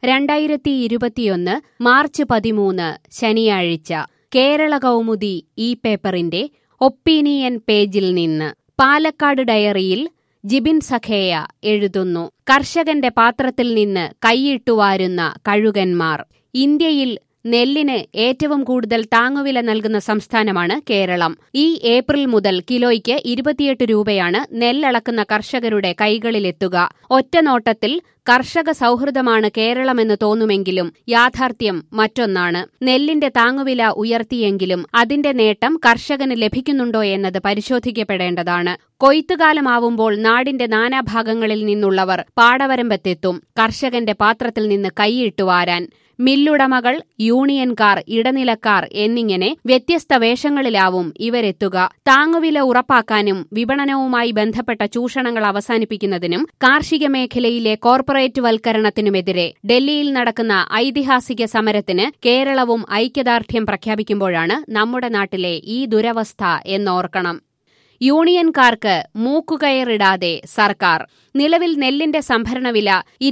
2021 March 13 ശനിയാഴ്ച കേരള കൗമുദി ഈ പേപ്പറിന്റെ ഒപ്പീനിയൻ പേജിൽ നിന്ന് പാലക്കാട് ഡയറിയിൽ ജിബിൻ സഖേയ എഴുതുന്നു. കർഷകന്റെ പാത്രത്തിൽ നിന്ന് കൈയിട്ടുവാരുന്ന കഴുകന്മാർ. ഇന്ത്യയിൽ നെല്ലിന് ഏറ്റവും കൂടുതൽ താങ്ങുവില നൽകുന്ന സംസ്ഥാനമാണ് കേരളം. ഈ ഏപ്രിൽ മുതൽ കിലോയ്ക്ക് 28 രൂപയാണ് നെല്ലളക്കുന്ന കർഷകരുടെ കൈകളിലെത്തുക. ഒറ്റനോട്ടത്തിൽ കർഷക സൗഹൃദമാണ് കേരളമെന്ന് തോന്നുമെങ്കിലും യാഥാർത്ഥ്യം മറ്റൊന്നാണ്. നെല്ലിന്റെ താങ്ങുവില ഉയർത്തിയെങ്കിലും അതിന്റെ നേട്ടം കർഷകന് ലഭിക്കുന്നുണ്ടോ എന്നത് പരിശോധിക്കപ്പെടേണ്ടതാണ്. കൊയ്ത്തുകാലമാവുമ്പോൾ നാടിന്റെ നാനാഭാഗങ്ങളിൽ നിന്നുള്ളവർ പാടവരമ്പത്തെത്തും കർഷകന്റെ പാത്രത്തിൽ നിന്ന് കൈയിട്ടുവാരാൻ. മില്ലുടമകൾ, യൂണിയൻകാർ, ഇടനിലക്കാർ എന്നിങ്ങനെ വ്യത്യസ്ത വേഷങ്ങളിലാവും ഇവരെത്തുക. താങ്ങുവില ഉറപ്പാക്കാനും വിപണനവുമായി ബന്ധപ്പെട്ട ചൂഷണങ്ങൾ അവസാനിപ്പിക്കുന്നതിനും കാർഷിക മേഖലയിലെ കോർപ്പറേറ്റ് വൽക്കരണത്തിനുമെതിരെ ഡൽഹിയിൽ നടക്കുന്ന ഐതിഹാസിക സമരത്തിന് കേരളവും ഐക്യദാർഢ്യം പ്രഖ്യാപിക്കുമ്പോഴാണ് നമ്മുടെ നാട്ടിലെ ഈ ദുരവസ്ഥ എന്നോർക്കണം. യൂണിയൻകാർക്ക് മൂക്കുകയറിടാതെ സർക്കാർ. നിലവിൽ നെല്ലിന്റെ സംഭരണവില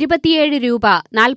27 രൂപ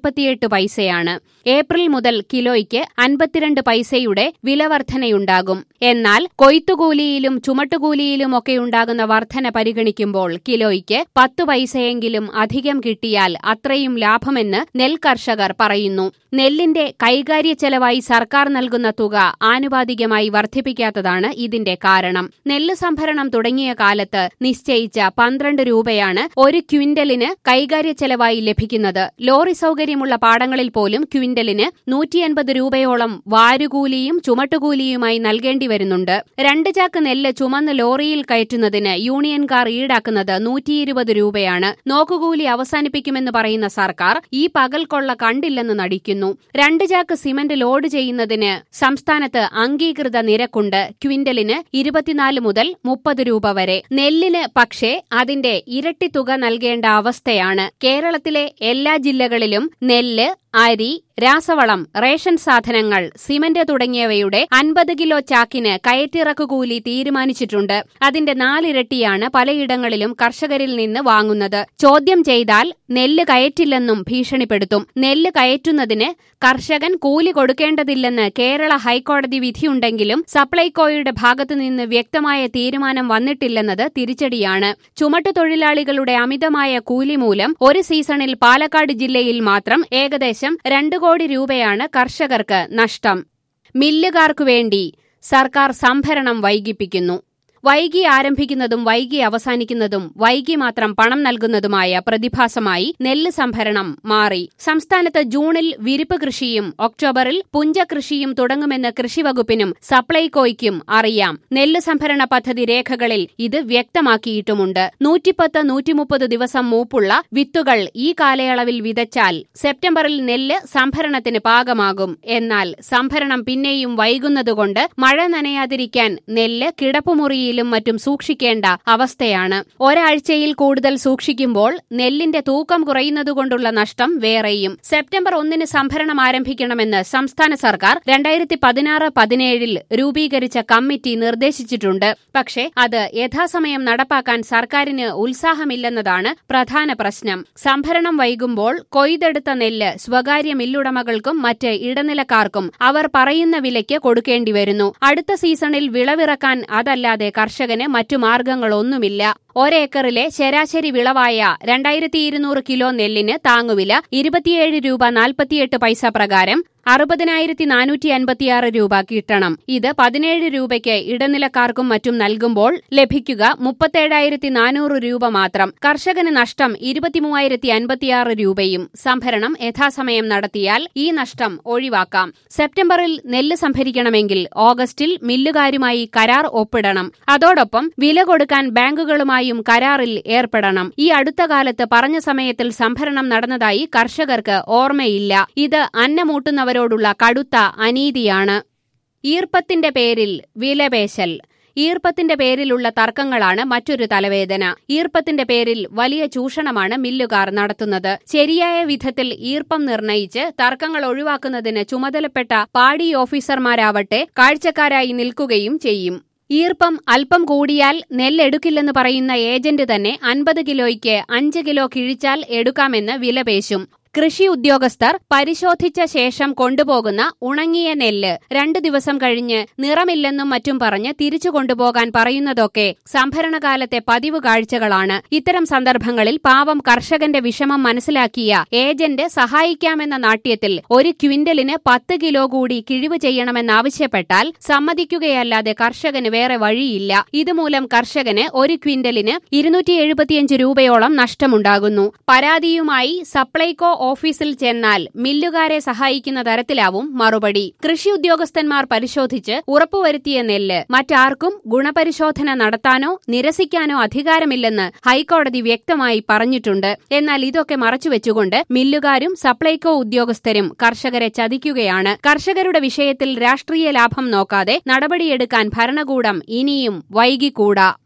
48 പൈസയാണ്. ഏപ്രിൽ മുതൽ കിലോയ്ക്ക് 52 പൈസയുടെ വിലവർധനയുണ്ടാകും. എന്നാൽ കൊയ്ത്തുകൂലിയിലും ചുമട്ടുകൂലിയിലുമൊക്കെയുണ്ടാകുന്ന വർധന പരിഗണിക്കുമ്പോൾ കിലോയ്ക്ക് 10 പൈസയെങ്കിലും അധികം കിട്ടിയാൽ അത്രയും ലാഭമെന്ന് നെൽകർഷകർ പറയുന്നു. നെല്ലിന്റെ കൈകാര്യ ചെലവായി സർക്കാർ നൽകുന്ന തുക ആനുപാതികമായി വർദ്ധിപ്പിക്കാത്തതാണ് ഇതിന്റെ കാരണം. നെല്ല് സംഭരണം തുടങ്ങിയ കാലത്ത് നിശ്ചയിച്ച 12 രൂപയാണ് ഒരു ക്വിന്റലിന് കൈകാര്യ ചെലവായി ലഭിക്കുന്നത്. ലോറി സൗകര്യമുള്ള പാടങ്ങളിൽ പോലും ക്വിന്റലിന് 180 രൂപയോളം വാരുകൂലിയും ചുമട്ടുകൂലിയുമായി നൽകേണ്ടി വരുന്നുണ്ട്. 2 ചാക്ക് നെല്ല് ചുമന്ന് ലോറിയിൽ കയറ്റുന്നതിന് യൂണിയൻകാർ ഈടാക്കുന്നത് 120 രൂപയാണ്. നോക്കുകൂലി അവസാനിപ്പിക്കുമെന്ന് പറയുന്ന സർക്കാർ ഈ പകൽ കൊള്ള കണ്ടില്ലെന്ന് നടിക്കുന്നു. 2 ചാക്ക് സിമന്റ് ലോഡ് ചെയ്യുന്നതിന് സംസ്ഥാനത്ത് അംഗീകൃത നിരക്കുണ്ട്. ക്വിന്റലിന് 24 മുതൽ 30 രൂപ വരെ. നെല്ലിന് പക്ഷേ അതിന്റെ ഇരട്ടി തുക നൽകേണ്ട അവസ്ഥയാണ്. കേരളത്തിലെ എല്ലാ ജില്ലകളിലും നെല്ല്, അരി, രാസവളം, റേഷൻ സാധനങ്ങൾ, സിമന്റ് തുടങ്ങിയവയുടെ 50 കിലോ ചാക്കിന് കയറ്റിറക്കുകൂലി തീരുമാനിച്ചിട്ടുണ്ട്. അതിന്റെ 4 ഇരട്ടിയാണ് പലയിടങ്ങളിലും കർഷകരിൽ നിന്ന് വാങ്ങുന്നത്. ചോദ്യം ചെയ്താൽ നെല്ല് കയറ്റില്ലെന്നും ഭീഷണിപ്പെടുത്തും. നെല്ല് കയറ്റുന്നതിന് കർഷകൻ കൂലി കൊടുക്കേണ്ടതില്ലെന്ന് കേരള ഹൈക്കോടതി വിധിയുണ്ടെങ്കിലും സപ്ലൈകോയുടെ ഭാഗത്തുനിന്ന് വ്യക്തമായ തീരുമാനം വന്നിട്ടില്ലെന്നത് തിരിച്ചടിയാണ്. ചുമട്ടുതൊഴിലാളികളുടെ അമിതമായ കൂലി മൂലം ഒരു സീസണിൽ പാലക്കാട് ജില്ലയിൽ മാത്രം ഏകദേശം 2 കോടി രൂപയാണ് കർഷകർക്ക് നഷ്ടം. മില്ലുകാർക്കുവേണ്ടി സർക്കാർ സംഭരണം വൈകിപ്പിക്കുന്നു. വൈകി ആരംഭിക്കുന്നതും വൈകി അവസാനിക്കുന്നതും വൈകി മാത്രം പണം നൽകുന്നതുമായ പ്രതിഭാസമായി നെല്ല് സംഭരണം മാറി. സംസ്ഥാനത്ത് ജൂണിൽ വിരിപ്പ് കൃഷിയും ഒക്ടോബറിൽ പുഞ്ചകൃഷിയും തുടങ്ങുമെന്ന് കൃഷിവകുപ്പിനും സപ്ലൈകോയ്ക്കും അറിയാം. നെല്ല് സംഭരണ പദ്ധതി രേഖകളിൽ ഇത് വ്യക്തമാക്കിയിട്ടുമുണ്ട്. 110-130 ദിവസം മൂപ്പുള്ള വിത്തുകൾ ഈ കാലയളവിൽ വിതച്ചാൽ സെപ്റ്റംബറിൽ നെല്ല് സംഭരണത്തിന് പാകമാകും. എന്നാൽ സംഭരണം പിന്നെയും വൈകുന്നതുകൊണ്ട് മഴ നനയാതിരിക്കാൻ നെല്ല് കിടപ്പുമുറിയിൽ മറ്റും സൂക്ഷിക്കേണ്ട അവസ്ഥയാണ്. ഒരാഴ്ചയിൽ കൂടുതൽ സൂക്ഷിക്കുമ്പോൾ നെല്ലിന്റെ തൂക്കം കുറയുന്നതുകൊണ്ടുള്ള നഷ്ടം വേറെയും. സെപ്റ്റംബർ 1 സംഭരണം ആരംഭിക്കണമെന്ന് സംസ്ഥാന സർക്കാർ 2016-17 രൂപീകരിച്ച കമ്മിറ്റി നിർദ്ദേശിച്ചിട്ടുണ്ട്. പക്ഷേ അത് യഥാസമയം നടപ്പാക്കാൻ സർക്കാരിന് ഉത്സാഹമില്ലെന്നതാണ് പ്രധാന പ്രശ്നം. സംഭരണം വൈകുമ്പോൾ കൊയ്തെടുത്ത നെല്ല് സ്വകാര്യ മില്ലുടമകൾക്കും മറ്റ് ഇടനിലക്കാർക്കും അവർ പറയുന്ന വിലയ്ക്ക് കൊടുക്കേണ്ടി വരുന്നു. അടുത്ത സീസണിൽ വിളവിറക്കാൻ അതല്ലാതെ കർഷകന് മറ്റു മാർഗങ്ങളൊന്നുമില്ല. ഒരേക്കറിലെ ശരാശരി വിളവായ 2200 കിലോ നെല്ലിന് താങ്ങുവില 27 രൂപ 48 പൈസ പ്രകാരം 60,456 രൂപ കിട്ടണം. ഇത് 17 രൂപയ്ക്ക് ഇടനിലക്കാർക്കും മറ്റും നൽകുമ്പോൾ ലഭിക്കുക 37,400 രൂപ മാത്രം. കർഷകന് നഷ്ടം 23,056 രൂപയും. സംഭരണം യഥാസമയം നടത്തിയാൽ ഈ നഷ്ടം ഒഴിവാക്കാം. സെപ്റ്റംബറിൽ നെല്ല് സംഭരിക്കണമെങ്കിൽ ഓഗസ്റ്റിൽ മില്ലുകാരുമായി കരാർ ഒപ്പിടണം. അതോടൊപ്പം വില കൊടുക്കാൻ ബാങ്കുകളുമായും കരാറിൽ ഏർപ്പെടണം. ഈ അടുത്ത കാലത്ത് പറഞ്ഞ സമയത്തിൽ സംഭരണം നടന്നതായി കർഷകർക്ക് ഓർമ്മയില്ല. ഇത് അന്നമൂട്ടുന്നവരോടുള്ള കടുത്ത അനീതിയാണ്. ഈർപ്പത്തിന്റെ പേരിൽ വിലപേശൽ. ഈർപ്പത്തിന്റെ പേരിലുള്ള തർക്കങ്ങളാണ് മറ്റൊരു തലവേദന. ഈർപ്പത്തിന്റെ പേരിൽ വലിയ ചൂഷണമാണ് മില്ലുകാർ നടത്തുന്നത്. ശരിയായ വിധത്തിൽ ഈർപ്പം നിർണയിച്ച് തർക്കങ്ങൾ ഒഴിവാക്കുന്നതിന് ചുമതലപ്പെട്ട പാടി ഓഫീസർമാരാവട്ടെ കാഴ്ചക്കാരായി നിൽക്കുകയും ചെയ്യും. ഈർപ്പം അല്പം കൂടിയാൽ നെല്ലെടുക്കില്ലെന്ന് പറയുന്ന ഏജന്റ് തന്നെ 50 കിലോയ്ക്ക് 5 കിലോ കിഴിച്ചാൽ എടുക്കാമെന്ന് വിലപേശും. കൃഷി ഉദ്യോഗസ്ഥർ പരിശോധിച്ച ശേഷം കൊണ്ടുപോകുന്ന ഉണങ്ങിയ നെല്ല് 2 ദിവസം കഴിഞ്ഞ് നിറമില്ലെന്നും മറ്റും പറഞ്ഞ് തിരിച്ചു കൊണ്ടുപോകാൻ പറയുന്നതൊക്കെ സംഭരണകാലത്തെ പതിവ് കാഴ്ചകളാണ്. ഇത്തരം സന്ദർഭങ്ങളിൽ പാവം കർഷകന്റെ വിഷമം മനസ്സിലാക്കിയ ഏജന്റ് സഹായിക്കാമെന്ന നാട്യത്തിൽ 1 ക്വിന്റലിന് 10 കിലോ കൂടി കിഴിവ് ചെയ്യണമെന്നാവശ്യപ്പെട്ടാൽ സമ്മതിക്കുകയല്ലാതെ കർഷകന് വേറെ വഴിയില്ല. ഇതുമൂലം കർഷകന് 1 ക്വിന്റലിന് 275 രൂപയോളം നഷ്ടമുണ്ടാകുന്നു. പരാതിയുമായി സപ്ലൈകോ ഓഫീസിൽ ചെന്നാൽ മില്ലുകാരെ സഹായിക്കുന്ന തരത്തിലാവും മറുപടി. കൃഷി ഉദ്യോഗസ്ഥന്മാർ പരിശോധിച്ച് ഉറപ്പുവരുത്തിയ നെല്ല് മറ്റാർക്കും ഗുണപരിശോധന നടത്താനോ നിരസിക്കാനോ അധികാരമില്ലെന്ന് ഹൈക്കോടതി വ്യക്തമായി പറഞ്ഞിട്ടുണ്ട്. എന്നാൽ ഇതൊക്കെ മറച്ചുവെച്ചുകൊണ്ട് മില്ലുകാരും സപ്ലൈകോ ഉദ്യോഗസ്ഥരും കർഷകരെ ചതിക്കുകയാണ്. കർഷകരുടെ വിഷയത്തിൽ രാഷ്ട്രീയ ലാഭം നോക്കാതെ നടപടിയെടുക്കാൻ ഭരണകൂടം ഇനിയും വൈകിക്കൂടാ.